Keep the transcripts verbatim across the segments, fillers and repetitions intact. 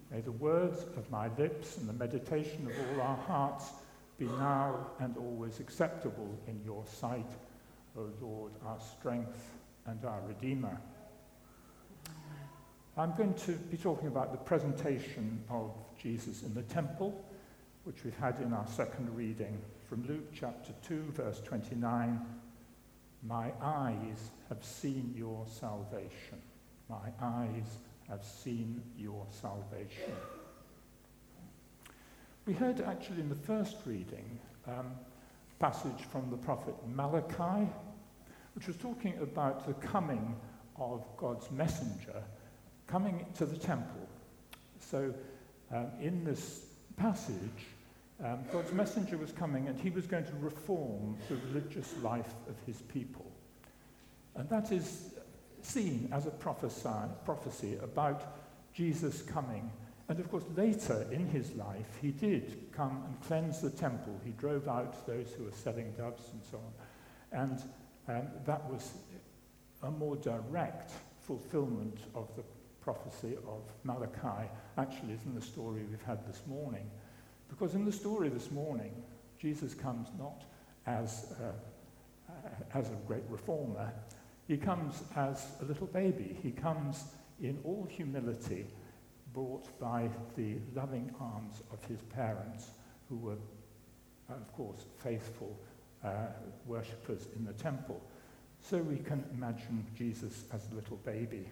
May the words of my lips and the meditation of all our hearts be now and always acceptable in your sight, O Lord, our strength and our Redeemer. I'm going to be talking about the presentation of Jesus in the temple, which we've had in our second reading from Luke chapter two, verse twenty-nine. My eyes have seen your salvation. My eyes have seen your salvation. We heard actually in the first reading um, a passage from the prophet Malachi, which was talking about the coming of God's messenger coming to the temple. So um, in this passage, um, God's messenger was coming and he was going to reform the religious life of his people. And that is seen as a prophesy, prophecy about Jesus coming. And of course, later in his life, he did come and cleanse the temple. He drove out those who were selling doves and so on. And um, that was a more direct fulfillment of the prophecy of Malachi, actually is in the story we've had this morning. Because in the story this morning, Jesus comes not as, uh, as a great reformer. He comes as a little baby. He comes in all humility, brought by the loving arms of his parents, who were, of course, faithful uh, worshippers in the temple. So we can imagine Jesus as a little baby.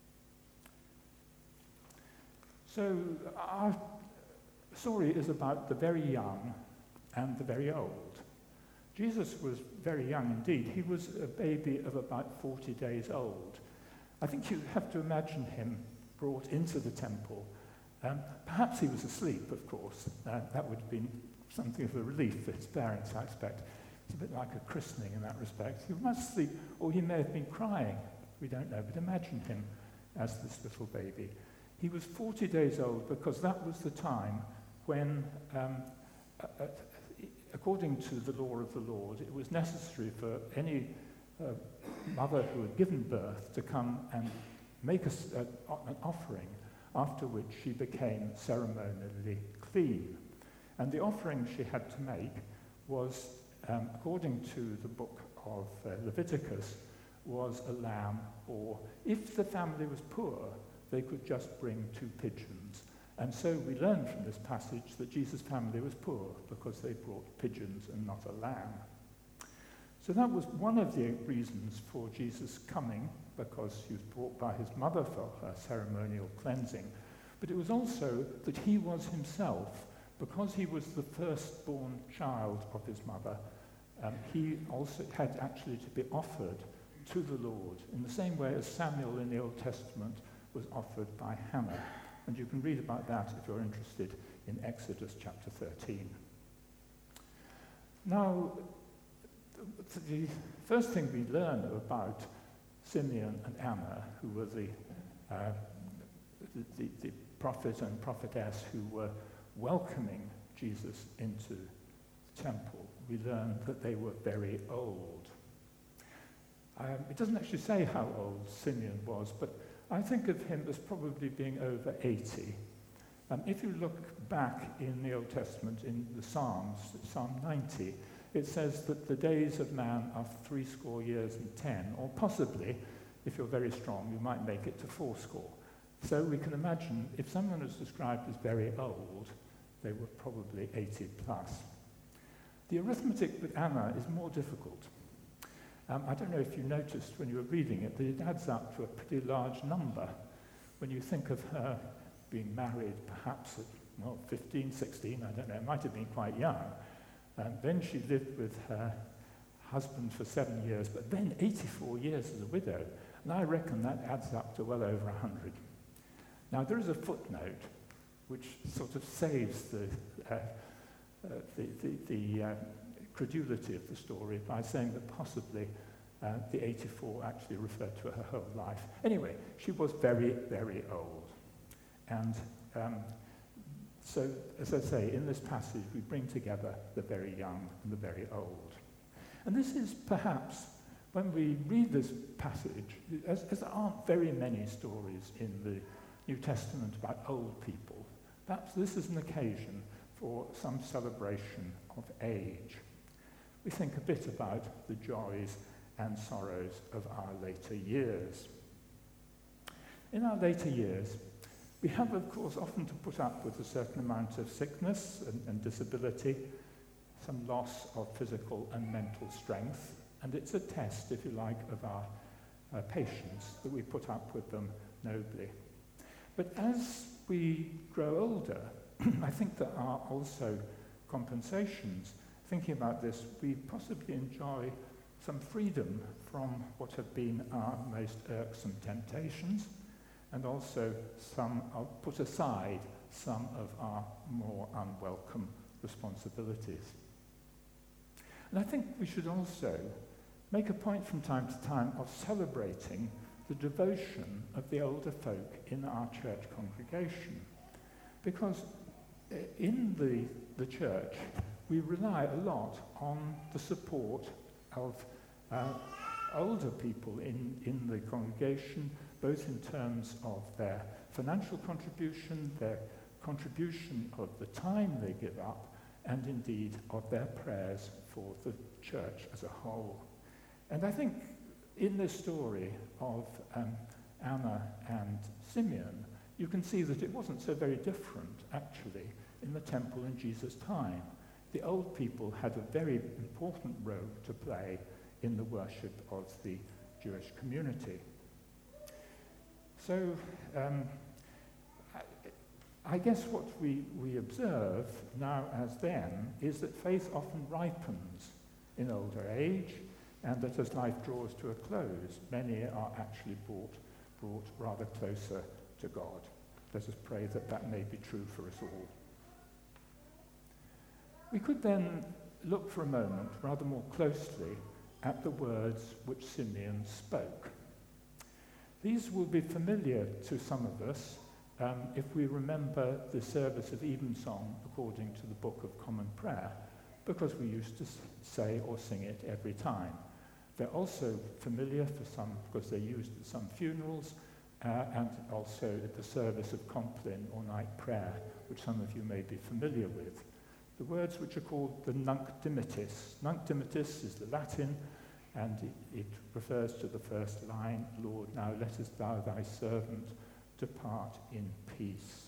So our story is about the very young and the very old. Jesus was very young indeed. He was a baby of about forty days old. I think you have to imagine him brought into the temple. Um, perhaps he was asleep, of course. Uh, that would have been something of a relief for his parents, I expect. It's a bit like a christening in that respect. He must sleep, or he may have been crying. We don't know, but imagine him as this little baby. He was forty days old because that was the time when, um, uh, according to the law of the Lord, it was necessary for any uh, mother who had given birth to come and make a, uh, an offering, after which she became ceremonially clean. And the offering she had to make was, um, according to the book of uh, Leviticus, was a lamb, or if the family was poor, they could just bring two pigeons. And so we learn from this passage that Jesus' family was poor because they brought pigeons and not a lamb. So that was one of the reasons for Jesus coming, because he was brought by his mother for her ceremonial cleansing. But it was also that he was himself, because he was the firstborn child of his mother, um, he also had actually to be offered to the Lord, in the same way as Samuel in the Old Testament was offered by Hannah. And you can read about that if you're interested in Exodus chapter thirteen. Now, the first thing we learn about Simeon and Anna, who were the, uh, the, the, the prophet and prophetess who were welcoming Jesus into the temple, we learn that they were very old. Um, it doesn't actually say how old Simeon was, but I think of him as probably being over eighty. Um, if you look back in the Old Testament, in the Psalms, Psalm ninety, it says that the days of man are three score years and ten, or possibly, if you're very strong, you might make it to four score. So we can imagine if someone was described as very old, they were probably eighty plus. The arithmetic with Anna is more difficult. Um, I don't know if you noticed when you were reading it that it adds up to a pretty large number. When you think of her being married perhaps at, well, fifteen, sixteen, I don't know, it might have been quite young. Um, then she lived with her husband for seven years, but then eighty-four years as a widow. And I reckon that adds up to well over one hundred. Now, there is a footnote which sort of saves the, uh, uh, the, the, the uh, credulity of the story by saying that possibly uh, the eighty-four actually referred to her whole life. Anyway, she was very, very old. And um, so, as I say, in this passage, we bring together the very young and the very old. And this is perhaps, when we read this passage, as, as there aren't very many stories in the New Testament about old people, Perhaps this is an occasion for some celebration of age. We think a bit about the joys and sorrows of our later years. In our later years, we have, of course, often to put up with a certain amount of sickness and, and disability, some loss of physical and mental strength, and it's a test, if you like, of our uh, patience that we put up with them nobly. But as we grow older, I think there are also compensations. Thinking about this, we possibly enjoy some freedom from what have been our most irksome temptations, and also some, I'll put aside some of our more unwelcome responsibilities. And I think we should also make a point from time to time of celebrating the devotion of the older folk in our church congregation. Because in the, the church, we rely a lot on the support of uh, older people in, in the congregation, both in terms of their financial contribution, their contribution of the time they give up, and indeed of their prayers for the church as a whole. And I think in this story of um, Anna and Simeon, you can see that it wasn't so very different, actually, in the temple in Jesus' time. The old people had a very important role to play in the worship of the Jewish community. So, um, I, I guess what we, we observe now as then is that faith often ripens in older age, and that as life draws to a close, many are actually brought, brought rather closer to God. Let us pray that that may be true for us all. We could then look for a moment rather more closely at the words which Simeon spoke. These will be familiar to some of us um, if we remember the service of Evensong according to the Book of Common Prayer, because we used to say or sing it every time. They're also familiar for some because they're used at some funerals uh, and also at the service of Compline or night prayer, which some of you may be familiar with. The words which are called the Nunc Dimittis. Nunc Dimittis is the Latin, and it, it refers to the first line, Lord, now lettest thou thy servant depart in peace.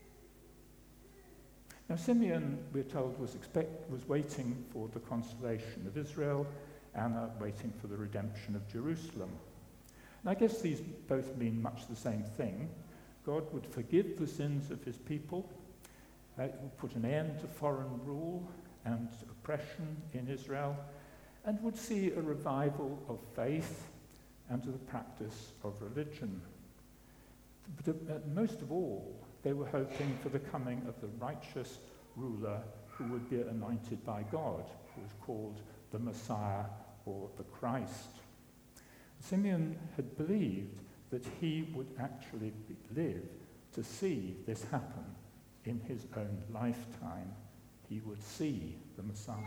Now Simeon, we're told, was, expect, was waiting for the consolation of Israel, Anna waiting for the redemption of Jerusalem. And I guess these both mean much the same thing. God would forgive the sins of his people, uh, would put an end to foreign rule and oppression in Israel, and would see a revival of faith and to the practice of religion. But uh, most of all, they were hoping for the coming of the righteous ruler who would be anointed by God, who was called the Messiah or the Christ. Simeon had believed that he would actually live to see this happen in his own lifetime. He would see the Messiah.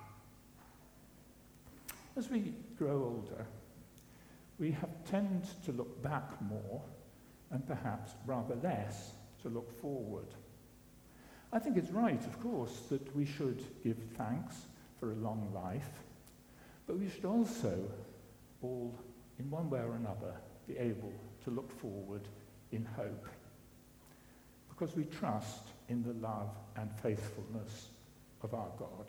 As we grow older, we have tend to look back more and perhaps rather less to look forward. I think it's right, of course, that we should give thanks for a long life, but we should also all, in one way or another, be able to look forward in hope, because we trust in the love and faithfulness of our God.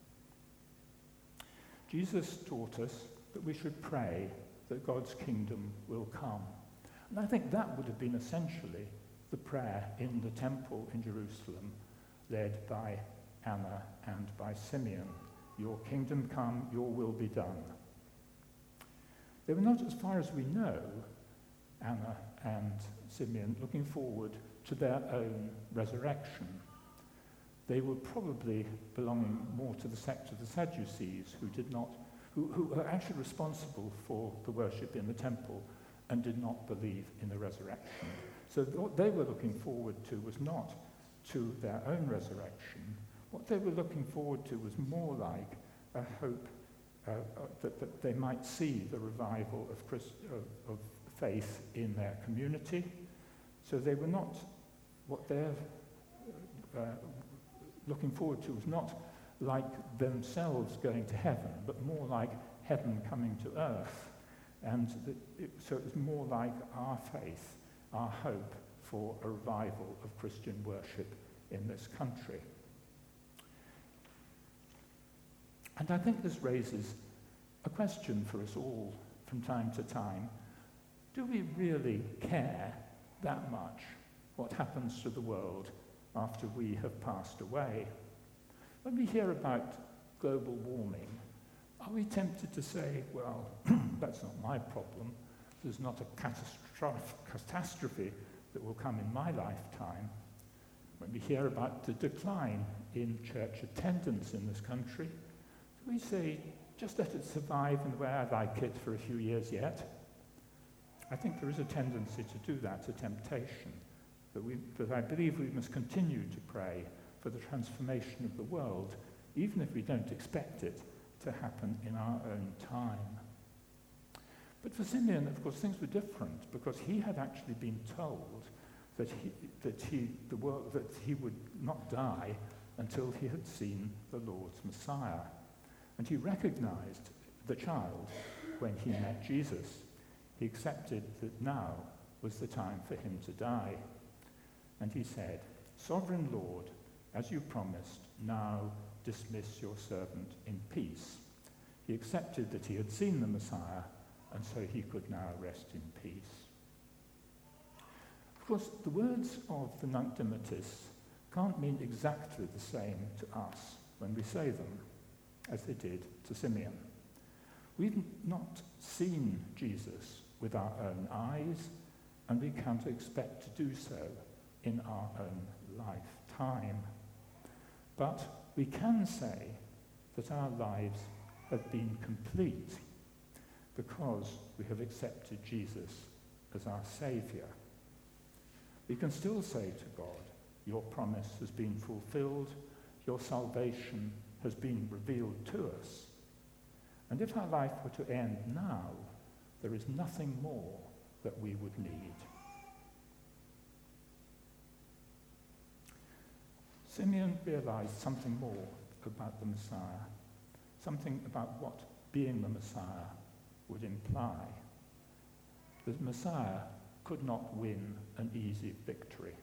Jesus taught us that we should pray that God's kingdom will come. And I think that would have been essentially the prayer in the temple in Jerusalem, led by Anna and by Simeon. Your kingdom come, your will be done. They were not, as far as we know, Anna and Simeon, looking forward to their own resurrection. They were probably belonging more to the sect of the Sadducees, who did not, who, who were actually responsible for the worship in the temple and did not believe in the resurrection. So what they were looking forward to was not to their own resurrection. What they were looking forward to was more like a hope uh, uh, that, that they might see the revival of, Christ, of, of faith in their community. So they were not, what their uh, looking forward to was not like themselves going to heaven, but more like heaven coming to earth. And the, it, so it was more like our faith, our hope for a revival of Christian worship in this country. And I think this raises a question for us all from time to time. Do we really care that much what happens to the world after we have passed away? When we hear about global warming, are we tempted to say, well, that's not my problem. There's not a catastrophe, catastrophe that will come in my lifetime. When we hear about the decline in church attendance in this country, do we say, just let it survive in the way I like it for a few years yet? I think there is a tendency to do that, a temptation. But, we, but I believe we must continue to pray for the transformation of the world, even if we don't expect it to happen in our own time. But for Simeon, of course, things were different, because he had actually been told that he, that he, the world, that he would not die until he had seen the Lord's Messiah. And he recognized the child when he met Jesus. He accepted that now was the time for him to die. And he said, "Sovereign Lord, as you promised, now dismiss your servant in peace." He accepted that he had seen the Messiah, and so he could now rest in peace. Of course, the words of the Nunc Dimittis can't mean exactly the same to us when we say them, as they did to Simeon. We've not seen Jesus with our own eyes, and we can't expect to do so in our own lifetime. But we can say that our lives have been complete because we have accepted Jesus as our Saviour. We can still say to God, your promise has been fulfilled, your salvation has been revealed to us. And if our life were to end now, there is nothing more that we would need. Simeon realized something more about the Messiah, something about what being the Messiah would imply. The Messiah could not win an easy victory.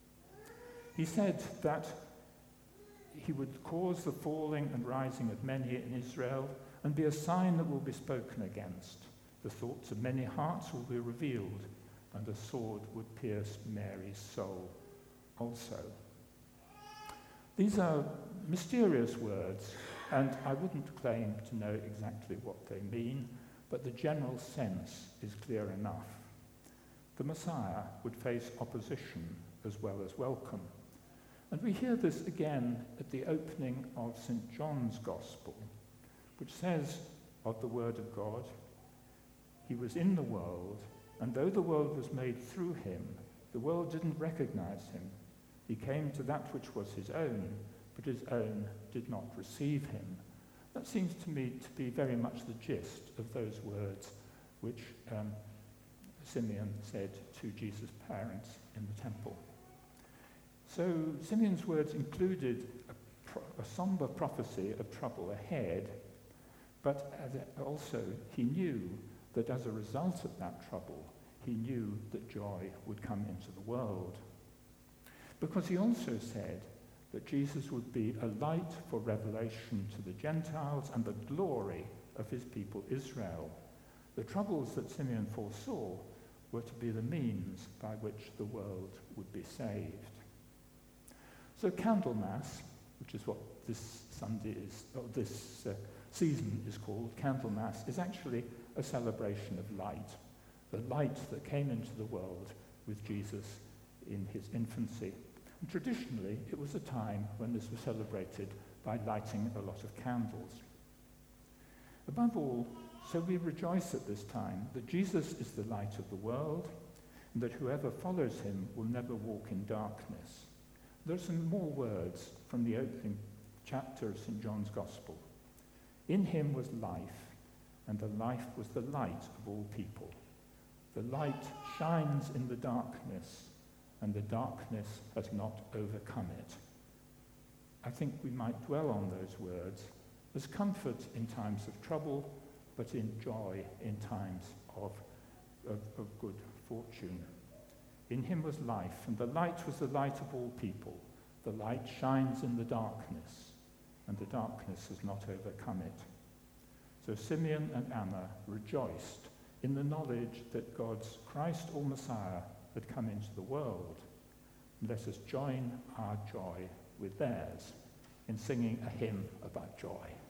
He said that he would cause the falling and rising of many in Israel and be a sign that will be spoken against. The thoughts of many hearts will be revealed, and a sword would pierce Mary's soul also. These are mysterious words, and I wouldn't claim to know exactly what they mean, but the general sense is clear enough. The Messiah would face opposition as well as welcome. And we hear this again at the opening of Saint John's Gospel, which says of the Word of God, "He was in the world, and though the world was made through him, the world didn't recognize him. He came to that which was his own, but his own did not receive him." That seems to me to be very much the gist of those words which um, Simeon said to Jesus' parents in the temple. So Simeon's words included a, pro- a somber prophecy of trouble ahead, but as also he knew that as a result of that trouble, he knew that joy would come into the world. Because he also said that Jesus would be a light for revelation to the Gentiles and the glory of his people Israel. The troubles that Simeon foresaw were to be the means by which the world would be saved. So Candlemas, which is what this Sunday is, or this uh, season is called, Candlemas, is actually a celebration of light, the light that came into the world with Jesus in his infancy. And traditionally, it was a time when this was celebrated by lighting a lot of candles. Above all, so we rejoice at this time that Jesus is the light of the world, and that whoever follows him will never walk in darkness. There are some more words from the opening chapter of Saint John's Gospel. In him was life, and the life was the light of all people. The light shines in the darkness, and the darkness has not overcome it. I think we might dwell on those words as comfort in times of trouble, but in joy in times of, of, of good fortune. In him was life, and the light was the light of all people. The light shines in the darkness, and the darkness has not overcome it. So Simeon and Anna rejoiced in the knowledge that God's Christ or Messiah had come into the world. And let us join our joy with theirs in singing a hymn about joy.